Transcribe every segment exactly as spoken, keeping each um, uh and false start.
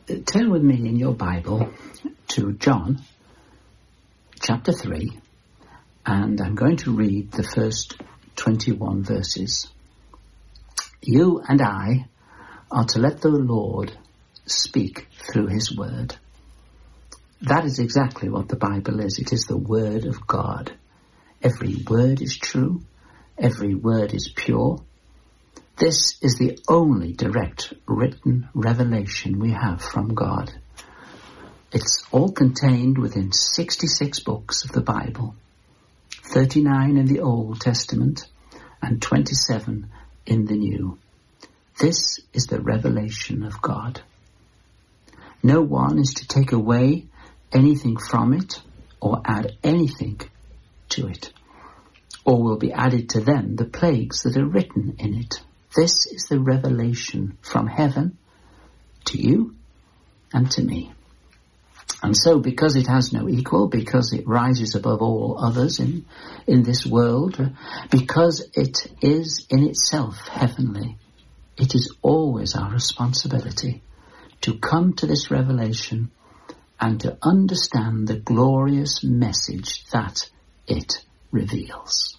turn with me in your Bible to John chapter three, and I'm going to read the first twenty-one verses. You and I are to let the Lord speak through his word. That is exactly what the Bible is. It is the word of God. Every word is true. Every word is pure. This is the only direct written revelation we have from God. It's all contained within sixty-six books of the Bible, thirty-nine in the Old Testament and twenty-seven in the New. This is the revelation of God. No one is to take away anything from it or add anything to it, or will be added to them the plagues that are written in it. This is the revelation from heaven to you and to me. And so, because it has no equal, because it rises above all others in, in this world, because it is in itself heavenly, it is always our responsibility to come to this revelation and to understand the glorious message that it reveals.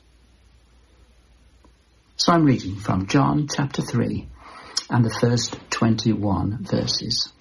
So I'm reading from John chapter three and the first twenty-one verses.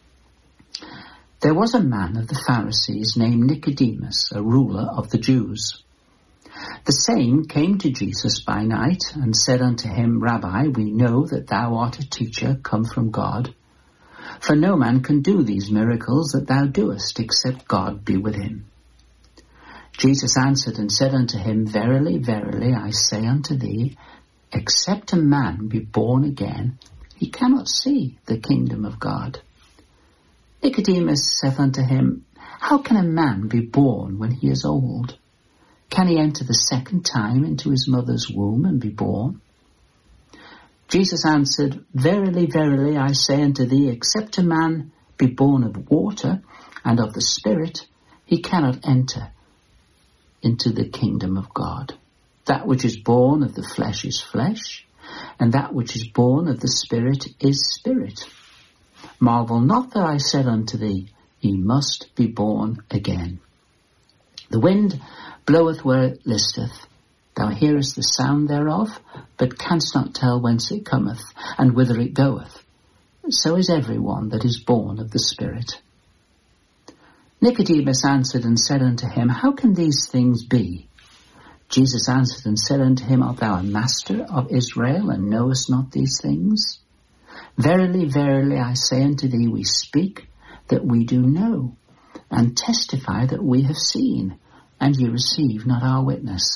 There was a man of the Pharisees named Nicodemus, a ruler of the Jews. The same came to Jesus by night and said unto him, Rabbi, we know that thou art a teacher come from God. For no man can do these miracles that thou doest, except God be with him. Jesus answered and said unto him, Verily, verily, I say unto thee, except a man be born again, he cannot see the kingdom of God. Nicodemus saith unto him, How can a man be born when he is old? Can he enter the second time into his mother's womb and be born? Jesus answered, Verily, verily, I say unto thee, except a man be born of water and of the Spirit, he cannot enter into the kingdom of God. That which is born of the flesh is flesh, and that which is born of the Spirit is spirit. Marvel not that I said unto thee, Ye must be born again. The wind bloweth where it listeth. Thou hearest the sound thereof, but canst not tell whence it cometh, and whither it goeth. So is every one that is born of the Spirit. Nicodemus answered and said unto him, How can these things be? Jesus answered and said unto him, Art thou a master of Israel, and knowest not these things? Verily, verily, I say unto thee, we speak that we do know, and testify that we have seen, and ye receive not our witness.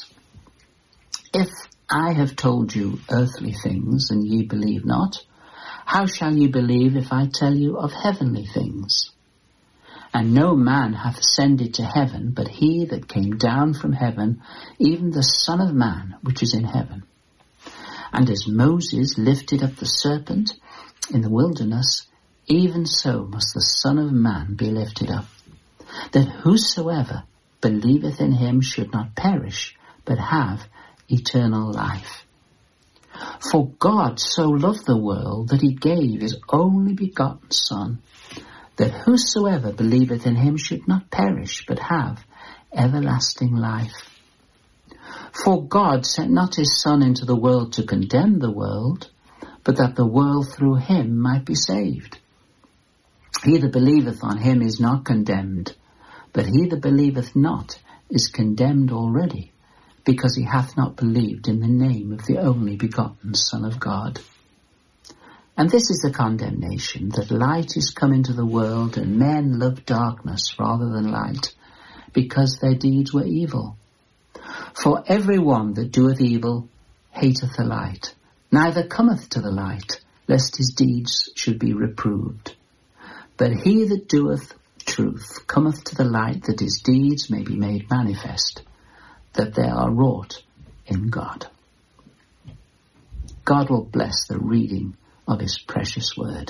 If I have told you earthly things, and ye believe not, how shall ye believe if I tell you of heavenly things? And no man hath ascended to heaven, but he that came down from heaven, even the Son of Man which is in heaven. And as Moses lifted up the serpent in the wilderness, even so must the Son of Man be lifted up, that whosoever believeth in him should not perish, but have eternal life. For God so loved the world that he gave his only begotten Son, that whosoever believeth in him should not perish, but have everlasting life. For God sent not his Son into the world to condemn the world, but that the world through him might be saved. He that believeth on him is not condemned, but he that believeth not is condemned already, because he hath not believed in the name of the only begotten Son of God. And this is the condemnation, that light is come into the world, and men love darkness rather than light, because their deeds were evil. For every one that doeth evil hateth the light, neither cometh to the light, lest his deeds should be reproved. But he that doeth truth cometh to the light, that his deeds may be made manifest, that they are wrought in God. God will bless the reading of his precious word.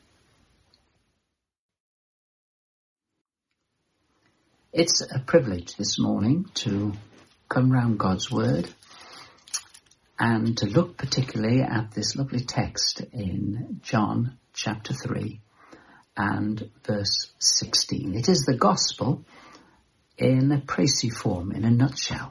It's a privilege this morning to come round God's word and to look particularly at this lovely text in John chapter three and verse sixteen. It is the gospel in a précis form, in a nutshell.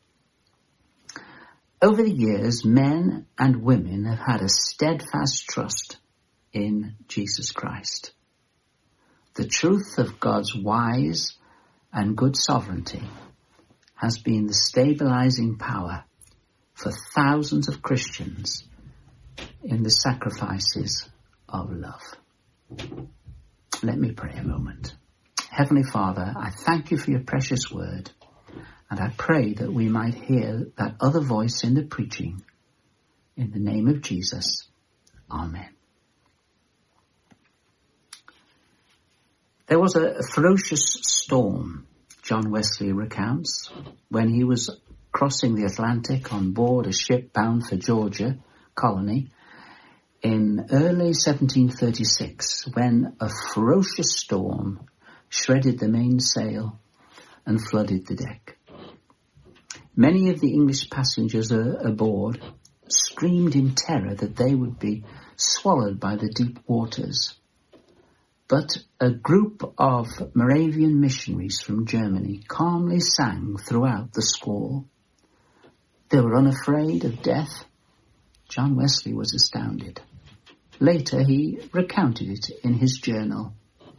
Over the years, men and women have had a steadfast trust in Jesus Christ. The truth of God's wise and good sovereignty has been the stabilizing power for thousands of Christians in the sacrifices of love. Let me pray a moment. Heavenly Father, I thank you for your precious word, and I pray that we might hear that other voice in the preaching. In the name of Jesus, Amen. There was a ferocious storm, John Wesley recounts, when he was crossing the Atlantic on board a ship bound for Georgia colony in early seventeen thirty-six, when a ferocious storm shredded the mainsail and flooded the deck. Many of the English passengers aboard screamed in terror that they would be swallowed by the deep waters. But a group of Moravian missionaries from Germany calmly sang throughout the squall. They were unafraid of death. John Wesley was astounded. Later he recounted it in his journal.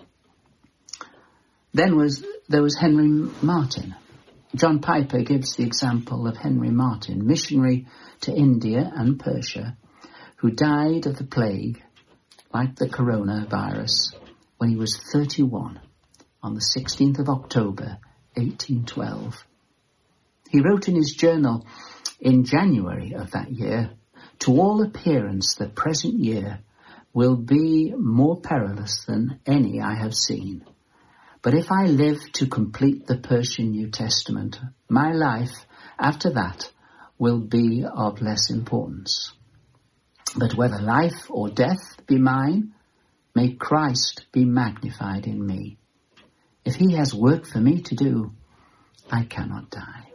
Then was there was Henry Martyn. John Piper gives the example of Henry Martyn, missionary to India and Persia, who died of the plague, like the coronavirus, when he was thirty-one, on the sixteenth of October, eighteen twelve. He wrote in his journal in January of that year, "To all appearance the present year will be more perilous than any I have seen. But if I live to complete the Persian New Testament, my life after that will be of less importance. But whether life or death be mine, may Christ be magnified in me. If he has work for me to do, I cannot die."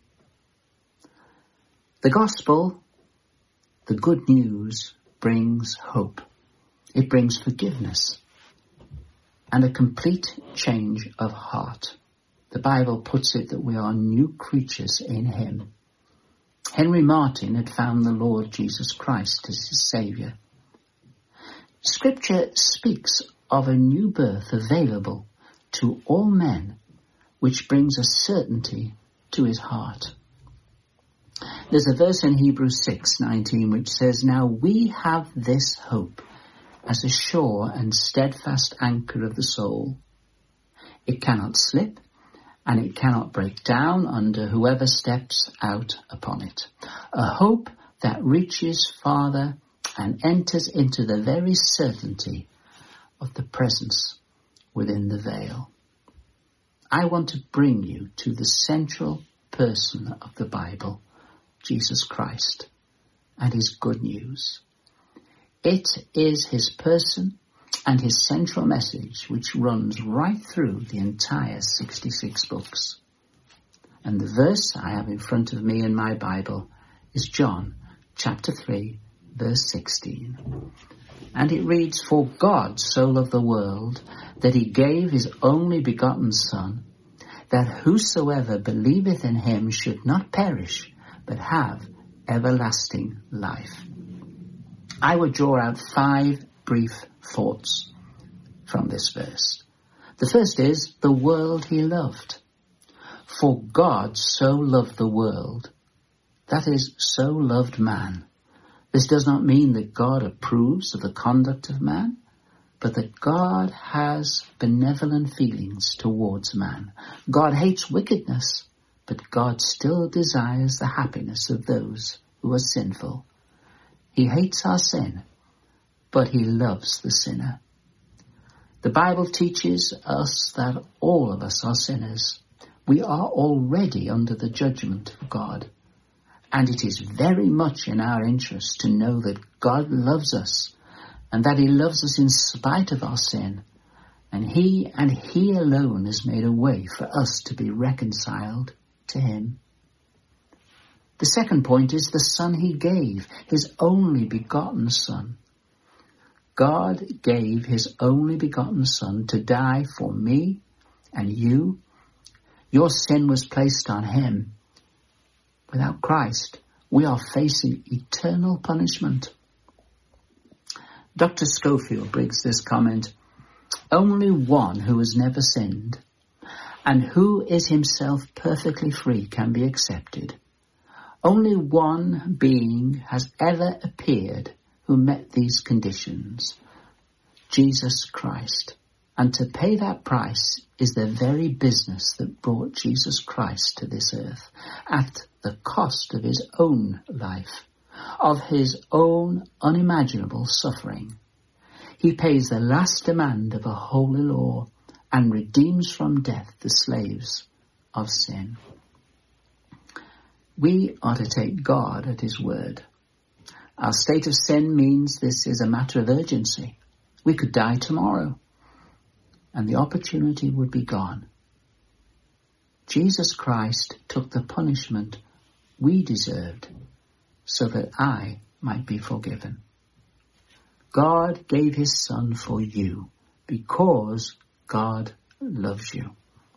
The gospel, the good news, brings hope. It brings forgiveness and a complete change of heart. The Bible puts it that we are new creatures in him. Henry Martyn had found the Lord Jesus Christ as his Saviour. Scripture speaks of a new birth available to all men, which brings a certainty to his heart. There's a verse in Hebrews six nineteen which says, "Now we have this hope as a sure and steadfast anchor of the soul. It cannot slip, and it cannot break down under whoever steps out upon it. A hope that reaches farther and enters into the very certainty of the presence within the veil." I want to bring you to the central person of the Bible, Jesus Christ, and his good news. It is his person and his central message which runs right through the entire sixty-six books. And the verse I have in front of me in my Bible is John chapter three, verse sixteen. And it reads, "For God so loved the world that he gave his only begotten Son, that whosoever believeth in him should not perish, but have everlasting life." I would draw out five brief thoughts from this verse. The first is the world he loved. For God so loved the world, that is, so loved man. This does not mean that God approves of the conduct of man, but that God has benevolent feelings towards man. God hates wickedness, but God still desires the happiness of those who are sinful. He hates our sin, but he loves the sinner. The Bible teaches us that all of us are sinners. We are already under the judgment of God. And it is very much in our interest to know that God loves us and that he loves us in spite of our sin. And he and he alone has made a way for us to be reconciled to him. The second point is the Son he gave, his only begotten Son. God gave his only begotten Son to die for me and you. Your sin was placed on him. Without Christ, we are facing eternal punishment. Doctor Schofield brings this comment, only one who has never sinned and who is himself perfectly free can be accepted. Only one being has ever appeared who met these conditions, Jesus Christ. And to pay that price is the very business that brought Jesus Christ to this earth at the cost of his own life, of his own unimaginable suffering. He pays the last demand of a holy law and redeems from death the slaves of sin. We are to take God at his word. Our state of sin means this is a matter of urgency. We could die tomorrow, and the opportunity would be gone. Jesus Christ took the punishment we deserved so that I might be forgiven. God gave his Son for you because God loves you.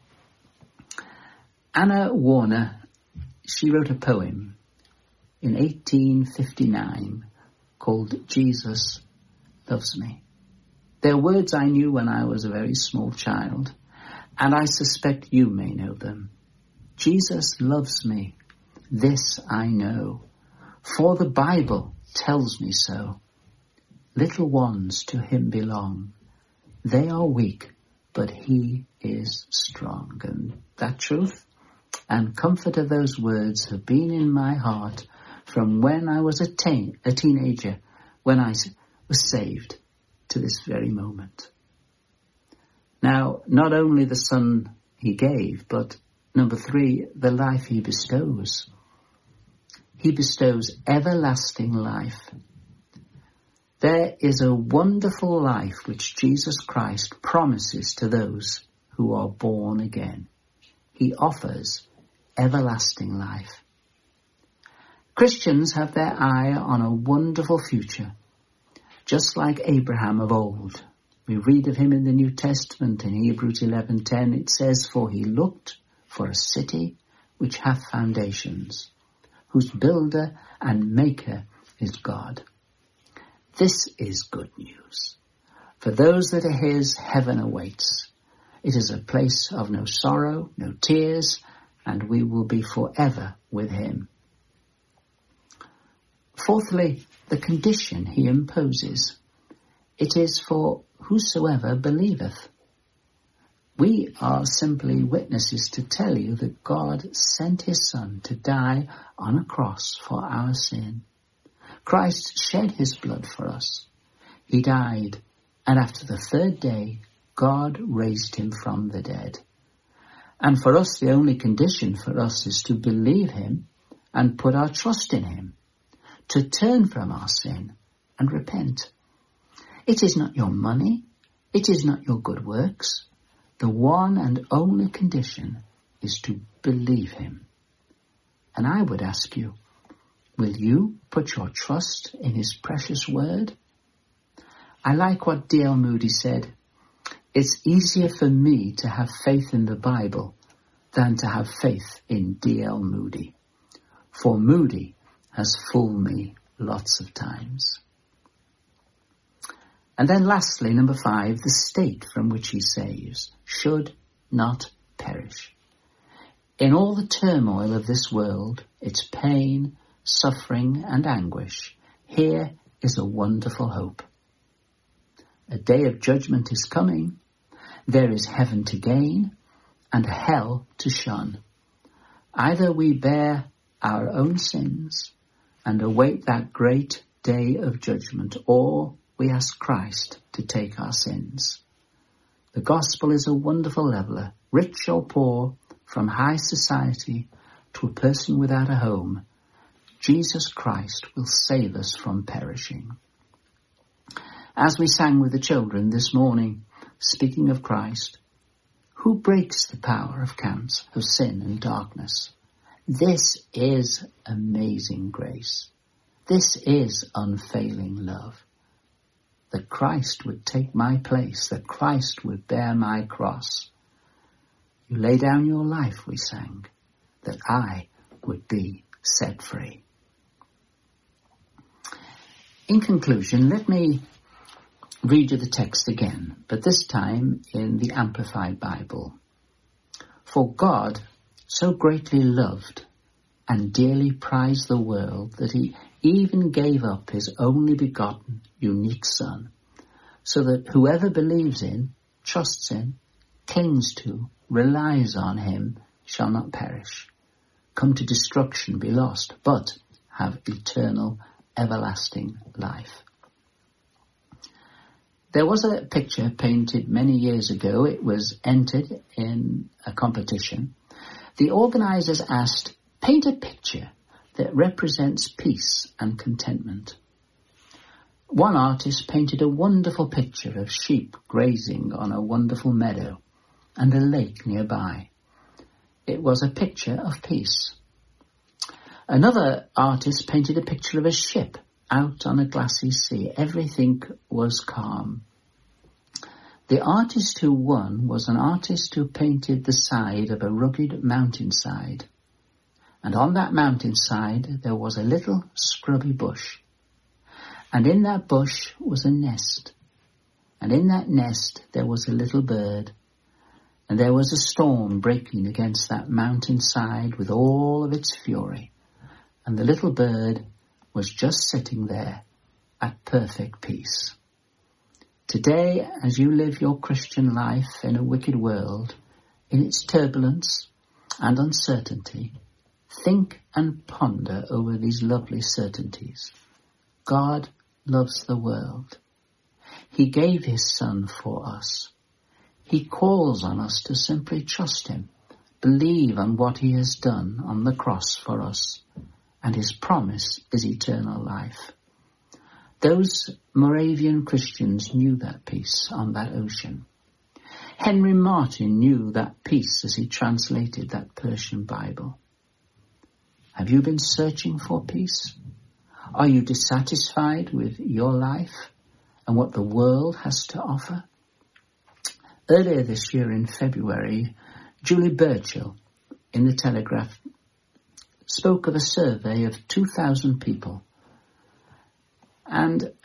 Anna Warner, she wrote a poem in eighteen fifty-nine called Jesus Loves Me. They're words I knew when I was a very small child, and I suspect you may know them. Jesus loves me, this I know, for the Bible tells me so. Little ones to him belong. They are weak, but he is strong. And that truth and comfort of those words have been in my heart from when I was a, teen, a teenager, when I was saved, to this very moment. Now, not only the Son he gave, but number three, the life he bestows. He bestows everlasting life. There is a wonderful life which Jesus Christ promises to those who are born again. He offers everlasting life. Christians have their eye on a wonderful future, just like Abraham of old. We read of him in the New Testament in Hebrews eleven ten. It says, for he looked for a city which hath foundations, whose builder and maker is God. This is good news. For those that are his, heaven awaits. It is a place of no sorrow, no tears, and we will be forever with him. Fourthly, the condition he imposes. It is for whosoever believeth. We are simply witnesses to tell you that God sent his Son to die on a cross for our sin. Christ shed his blood for us. He died, and after the third day, God raised him from the dead. And for us, the only condition for us is to believe him and put our trust in him, to turn from our sin and repent. It is not your money. It is not your good works. The one and only condition is to believe him. And I would ask you, will you put your trust in his precious word? I like what D L Moody said. It's easier for me to have faith in the Bible than to have faith in D L Moody. For Moody has fooled me lots of times. And then lastly, number five, the state from which he saves should not perish. In all the turmoil of this world, its pain, suffering and anguish, here is a wonderful hope. A day of judgment is coming. There is heaven to gain and hell to shun. Either we bear our own sins and await that great day of judgment, or we ask Christ to take our sins. The gospel is a wonderful leveler, rich or poor, from high society to a person without a home. Jesus Christ will save us from perishing. As we sang with the children this morning, speaking of Christ, who breaks the power of cancer, of sin and darkness? This is amazing grace. This is unfailing love. that Christ would take my place, that Christ would bear my cross. You lay down your life, we sang, that I would be set free. In conclusion, let me read you the text again, but this time in the Amplified Bible. For God so greatly loved and dearly prized the world that he even gave up his only begotten, unique Son, so that whoever believes in, trusts in, clings to, relies on him, shall not perish, come to destruction, be lost, but have eternal, everlasting life. There was a picture painted many years ago. It was entered in a competition. The organizers asked, paint a picture that represents peace and contentment. One artist painted a wonderful picture of sheep grazing on a wonderful meadow and a lake nearby. It was a picture of peace. Another artist painted a picture of a ship out on a glassy sea. Everything was calm. The artist who won was an artist who painted the side of a rugged mountainside. And on that mountainside there was a little scrubby bush. And in that bush was a nest. And in that nest there was a little bird. And there was a storm breaking against that mountainside with all of its fury. And the little bird was just sitting there at perfect peace. Today, as you live your Christian life in a wicked world, in its turbulence and uncertainty, think and ponder over these lovely certainties. God loves the world. He gave his Son for us. He calls on us to simply trust him, believe on what he has done on the cross for us, and his promise is eternal life. Those Moravian Christians knew that peace on that ocean. Henry Martyn knew that peace as he translated that Persian Bible. Have you been searching for peace? Are you dissatisfied with your life and what the world has to offer? Earlier this year in February, Julie Burchill in the Telegraph spoke of a survey of two thousand people. And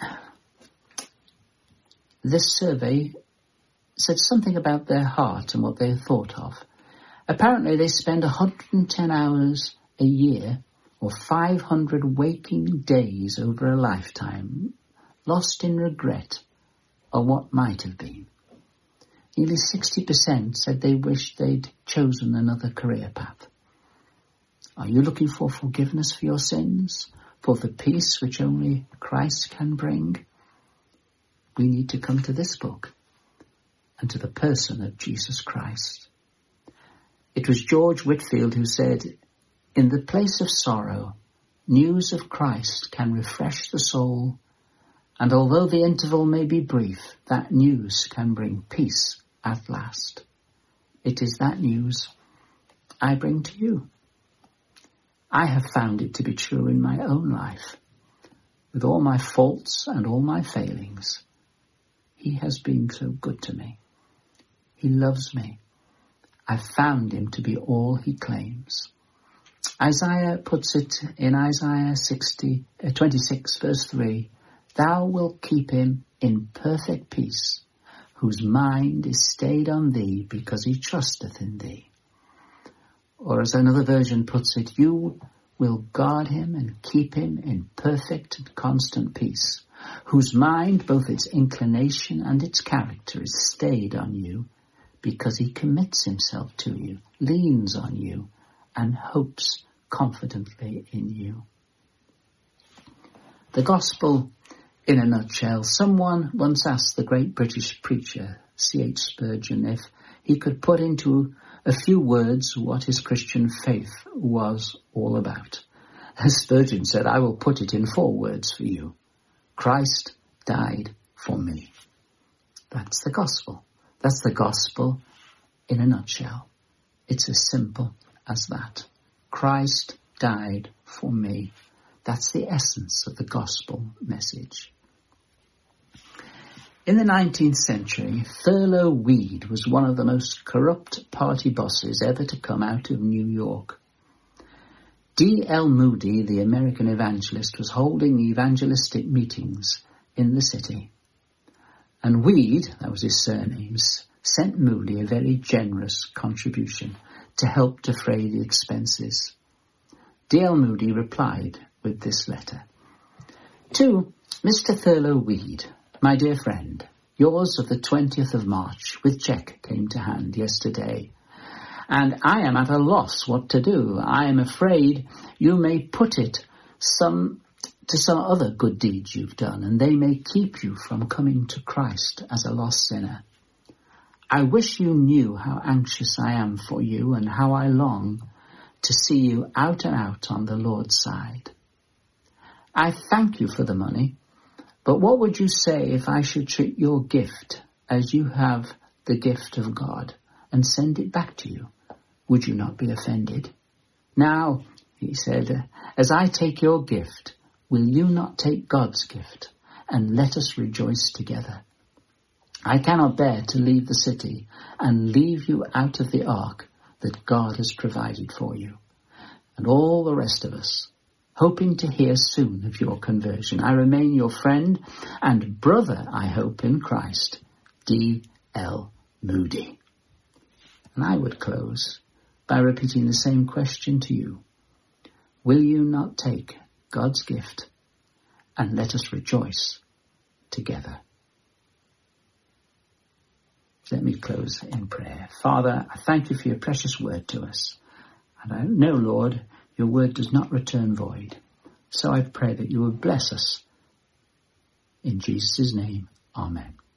this survey said something about their heart and what they thought of. Apparently they spend one hundred ten hours a year or five hundred waking days over a lifetime, lost in regret of what might have been. Nearly sixty percent said they wished they'd chosen another career path. Are you looking for forgiveness for your sins, for the peace which only Christ can bring? We need to come to this book and to the person of Jesus Christ. It was George Whitefield who said, in the place of sorrow, news of Christ can refresh the soul, and although the interval may be brief, that news can bring peace at last. It is that news I bring to you. I have found it to be true in my own life. With all my faults and all my failings, he has been so good to me. He loves me. I've found him to be all he claims. Isaiah puts it in Isaiah sixty, uh, twenty-six verse three, thou wilt keep him in perfect peace, whose mind is stayed on thee because he trusteth in thee. Or as another version puts it, you will guard him and keep him in perfect and constant peace, whose mind, both its inclination and its character, is stayed on you because he commits himself to you, leans on you, and hopes confidently in you. The gospel in a nutshell. Someone once asked the great British preacher, C H Spurgeon, if he could put into a few words what his Christian faith was all about. Spurgeon said, I will put it in four words for you. Christ died for me. That's the gospel. That's the gospel in a nutshell. It's as simple as that. Christ died for me. That's the essence of the gospel message. In the nineteenth century, Thurlow Weed was one of the most corrupt party bosses ever to come out of New York. D L Moody, the American evangelist, was holding evangelistic meetings in the city. And Weed, that was his surname, sent Moody a very generous contribution to help defray the expenses. D L Moody replied with this letter. To Mister Thurlow Weed, my dear friend, yours of the twentieth of March with cheque came to hand yesterday, and I am at a loss what to do. I am afraid you may put it some to some other good deeds you've done, and they may keep you from coming to Christ as a lost sinner. I wish you knew how anxious I am for you and how I long to see you out and out on the Lord's side. I thank you for the money, but what would you say if I should treat your gift as you have the gift of God and send it back to you? Would you not be offended? Now, he said, as I take your gift, will you not take God's gift, and let us rejoice together? I cannot bear to leave the city and leave you out of the ark that God has provided for you. And all the rest of us, hoping to hear soon of your conversion, I remain your friend and brother, I hope, in Christ, D L Moody. And I would close by repeating the same question to you. Will you not take God's gift and let us rejoice together? Let me close in prayer. Father, I thank you for your precious word to us. And I know, Lord, your word does not return void. So I pray that you will bless us. In Jesus' name, amen.